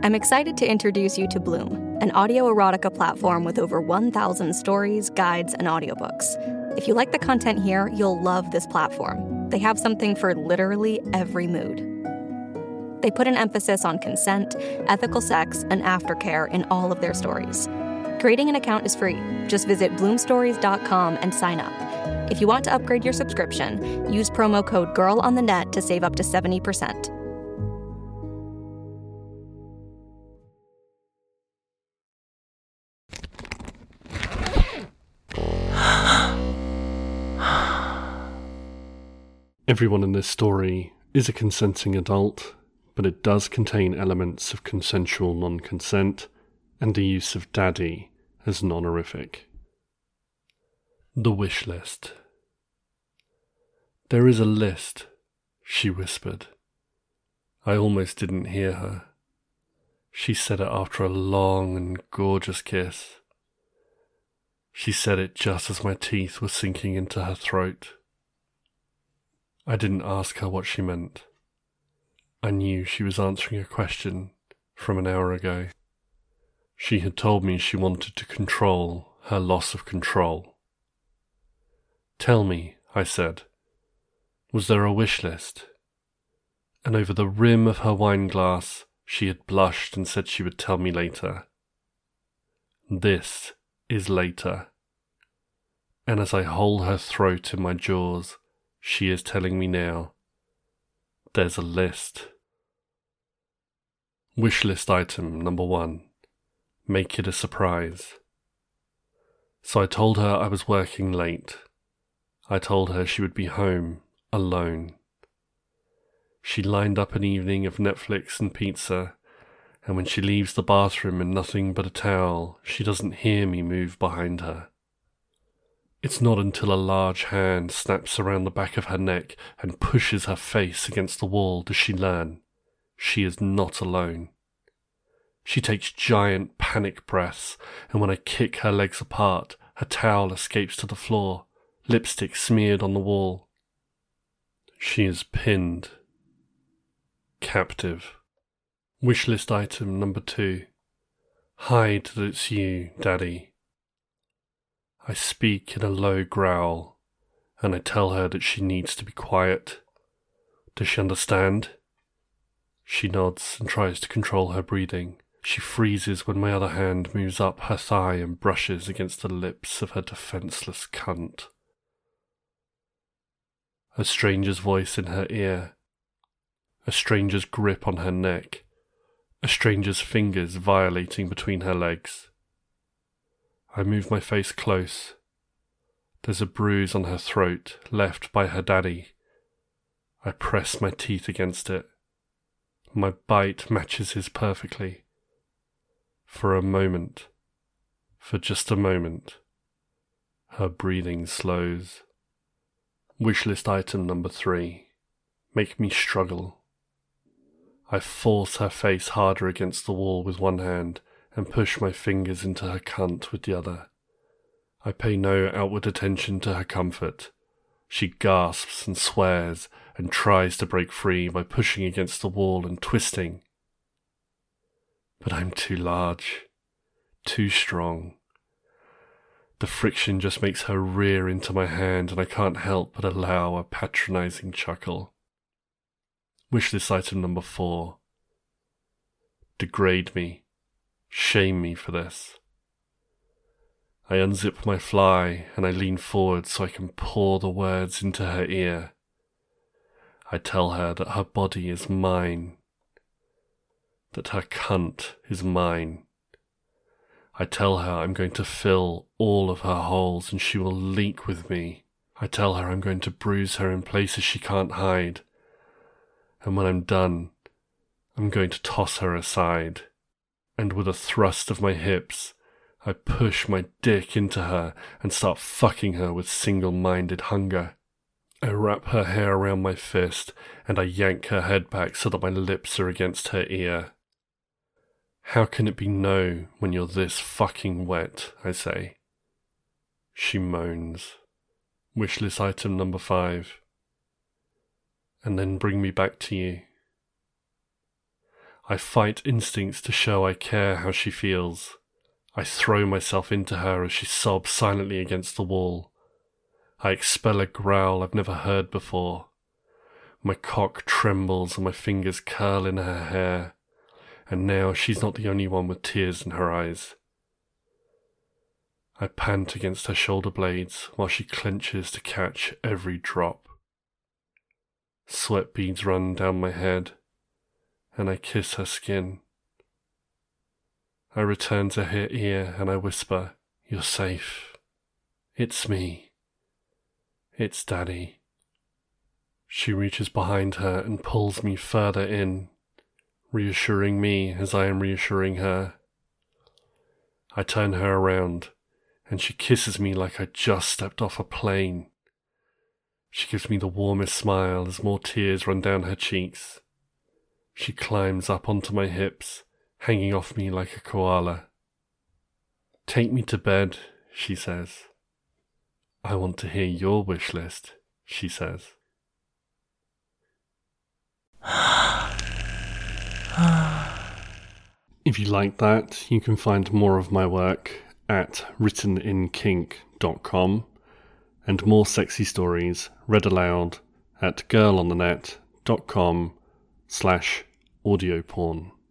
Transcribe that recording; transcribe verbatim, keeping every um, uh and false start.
I'm excited to introduce you to Bloom, an audio erotica platform with over one thousand stories, guides, and audiobooks. If you like the content here, you'll love this platform. They have something for literally every mood. They put an emphasis on consent, ethical sex, and aftercare in all of their stories. Creating an account is free. Just visit bloom stories dot com and sign up. If you want to upgrade your subscription, use promo code GIRLONTHENET to save up to seventy percent. Everyone in this story is a consenting adult, but it does contain elements of consensual non-consent and the use of daddy as non-horrific. The wish list. There is a list, she whispered. I almost didn't hear her. She said it after a long and gorgeous kiss. She said it just as my teeth were sinking into her throat. I didn't ask her what she meant. I knew she was answering a question from an hour ago. She had told me she wanted to control her loss of control. Tell me, I said, was there a wish list? And over the rim of her wine glass, she had blushed and said she would tell me later. This is later. And as I hold her throat in my jaws, she is telling me now, there's a list. Wish list item number one, make it a surprise. So I told her I was working late. I told her she would be home, alone. She lined up an evening of Netflix and pizza, and when she leaves the bathroom in nothing but a towel, she doesn't hear me move behind her. It's not until a large hand snaps around the back of her neck and pushes her face against the wall does she learn she is not alone. She takes giant panic breaths, and when I kick her legs apart, her towel escapes to the floor, lipstick smeared on the wall. She is pinned. Captive. Wishlist item number two. Hide that it's you, Daddy. I speak in a low growl, and I tell her that she needs to be quiet. Does she understand? She nods and tries to control her breathing. She freezes when my other hand moves up her thigh and brushes against the lips of her defenseless cunt. A stranger's voice in her ear. A stranger's grip on her neck. A stranger's fingers violating between her legs. I move my face close. There's a bruise on her throat, left by her daddy. I press my teeth against it. My bite matches his perfectly. For a moment, for just a moment, her breathing slows. Wishlist item number three. Make me struggle. I force her face harder against the wall with one hand, and push my fingers into her cunt with the other. I pay no outward attention to her comfort. She gasps and swears and tries to break free by pushing against the wall and twisting. But I'm too large, too strong. The friction just makes her rear into my hand, and I can't help but allow a patronizing chuckle. Wishlist item number four. Degrade me. Shame me for this. I unzip my fly and I lean forward so I can pour the words into her ear. I tell her that her body is mine, that her cunt is mine. I tell her I'm going to fill all of her holes and she will leak with me. I tell her I'm going to bruise her in places she can't hide. And when I'm done, I'm going to toss her aside. And with a thrust of my hips, I push my dick into her and start fucking her with single-minded hunger. I wrap her hair around my fist and I yank her head back so that my lips are against her ear. How can it be no when you're this fucking wet, I say. She moans. Wishlist item number five. And then bring me back to you. I fight instincts to show I care how she feels. I throw myself into her as she sobs silently against the wall. I expel a growl I've never heard before. My cock trembles and my fingers curl in her hair, and now she's not the only one with tears in her eyes. I pant against her shoulder blades while she clenches to catch every drop. Sweat beads run down my head, and I kiss her skin. I return to her ear and I whisper, "You're safe. It's me. It's Daddy." She reaches behind her and pulls me further in, reassuring me as I am reassuring her. I turn her around, and she kisses me like I just stepped off a plane. She gives me the warmest smile as more tears run down her cheeks. She climbs up onto my hips, hanging off me like a koala. "Take me to bed," she says. "I want to hear your wish list," she says. If you like that, you can find more of my work at written in kink dot com and more sexy stories read aloud at girl on the net dot com slash audio porn.